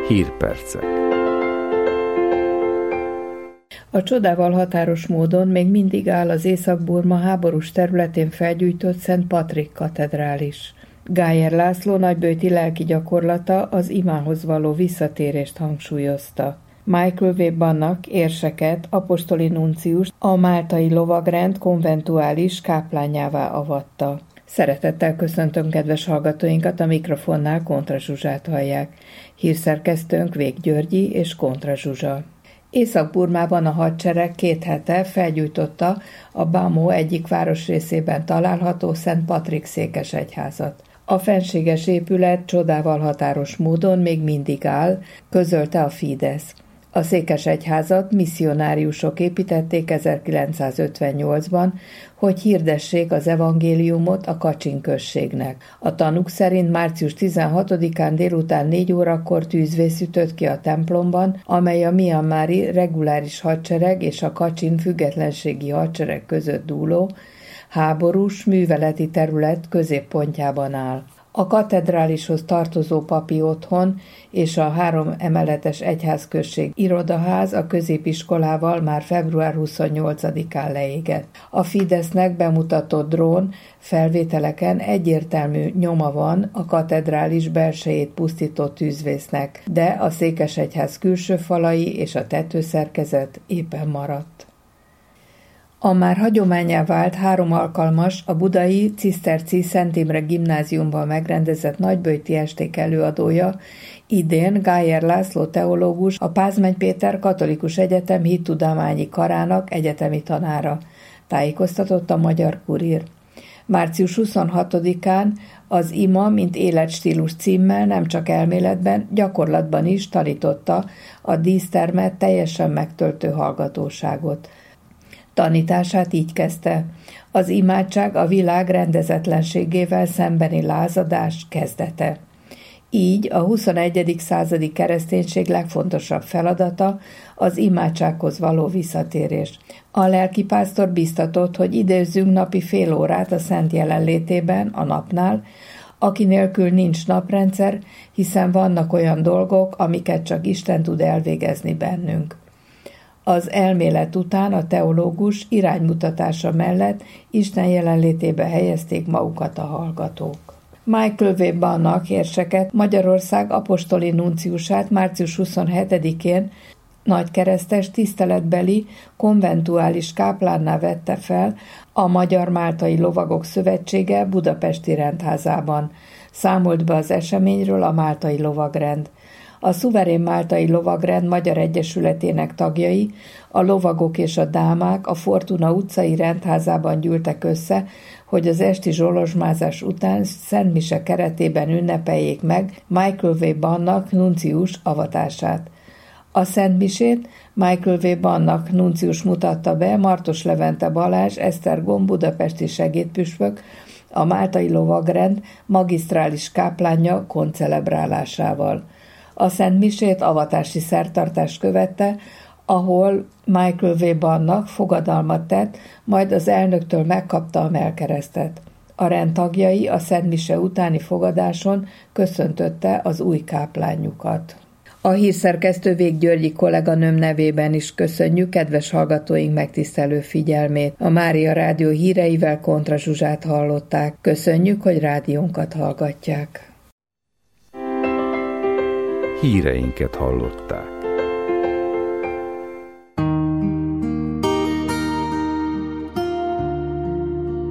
Hírpercek. A csodával határos módon még mindig áll az Észak-Burma háborús területén felgyújtott Szent Patrik katedrális. Gájer László nagyböjti lelki gyakorlata az imához való visszatérést hangsúlyozta. Michael W. Bannak érseket, apostoli nunciust a máltai lovagrend konventuális káplányává avatta. Szeretettel köszöntöm kedves hallgatóinkat, a mikrofonnál Kontra Zsuzsát hallják. Hírszerkesztőnk Vég Györgyi és Kontra Zsuzsa. Észak-Burmában a hadsereg 2 hete felgyújtotta a Bamo egyik városrészében található Szent Patrik székesegyházat. A fenséges épület csodával határos módon még mindig áll, közölte a Fidesz. A székesegyházat misszionáriusok építették 1958-ban, hogy hirdessék az evangéliumot a Kacsin községnek. A tanúk szerint március 16-án délután 4 órakor tűzvész ütött ki a templomban, amely a mianmári reguláris hadsereg és a Kacsin függetlenségi hadsereg között dúló háborús műveleti terület középpontjában áll. A katedrálishoz tartozó papi otthon és a 3 emeletes egyházközség irodaház a középiskolával már február 28-án leégett. A Fidesznek bemutatott drón felvételeken egyértelmű nyoma van a katedrális belsejét pusztító tűzvésznek, de a székesegyház külső falai és a tetőszerkezet éppen maradt. A már hagyománnyá vált 3 alkalmas a budai Ciszterci Szent Imre gimnáziumban megrendezett nagyböjti esték előadója, idén Gájer László teológus, a Pázmány Péter Katolikus Egyetem hittudományi karának egyetemi tanára, tájékoztatott a Magyar Kurír. Március 26-án az ima, mint életstílus címmel nem csak elméletben, gyakorlatban is tanította a dísztermet teljesen megtöltő hallgatóságot. Tanítását így kezdte: az imádság a világ rendezetlenségével szembeni lázadás kezdete. Így a 21. századi kereszténység legfontosabb feladata az imádsághoz való visszatérés. A lelkipásztor biztatott, hogy időzzünk napi fél órát a Szent jelenlétében, a napnál, aki nélkül nincs naprendszer, hiszen vannak olyan dolgok, amiket csak Isten tud elvégezni bennünk. Az elmélet után a teológus iránymutatása mellett Isten jelenlétébe helyezték magukat a hallgatók. Michael W. Bannak érseket, Magyarország apostoli nunciusát március 27-én nagykeresztes tiszteletbeli konventuális káplánná vette fel a Magyar Máltai Lovagok Szövetsége budapesti rendházában. Számolt be az eseményről a Máltai Lovagrend. A szuverén Máltai Lovagrend Magyar Egyesületének tagjai, a lovagok és a dámák a Fortuna utcai rendházában gyűltek össze, hogy az esti zsolozsmázás után szentmise keretében ünnepeljék meg Michael W. Bannak nuncius avatását. A szentmisét Michael W. Bannak nuncius mutatta be Martos Levente Balázs Esztergom budapesti segédpüspök a Máltai Lovagrend magisztrális káplánja koncelebrálásával. A szentmisét avatási szertartás követte, ahol Michael W. Bannak fogadalmat tett, majd az elnöktől megkapta a mellkeresztet. A rendtagjai a szentmise utáni fogadáson köszöntötte az új káplányukat. A hírszerkesztő Vég Györgyi kolléganőm nevében is köszönjük kedves hallgatóink megtisztelő figyelmét. A Mária Rádió híreivel Kontra Zsuzsát hallották. Köszönjük, hogy rádiónkat hallgatják. Híreinket hallották.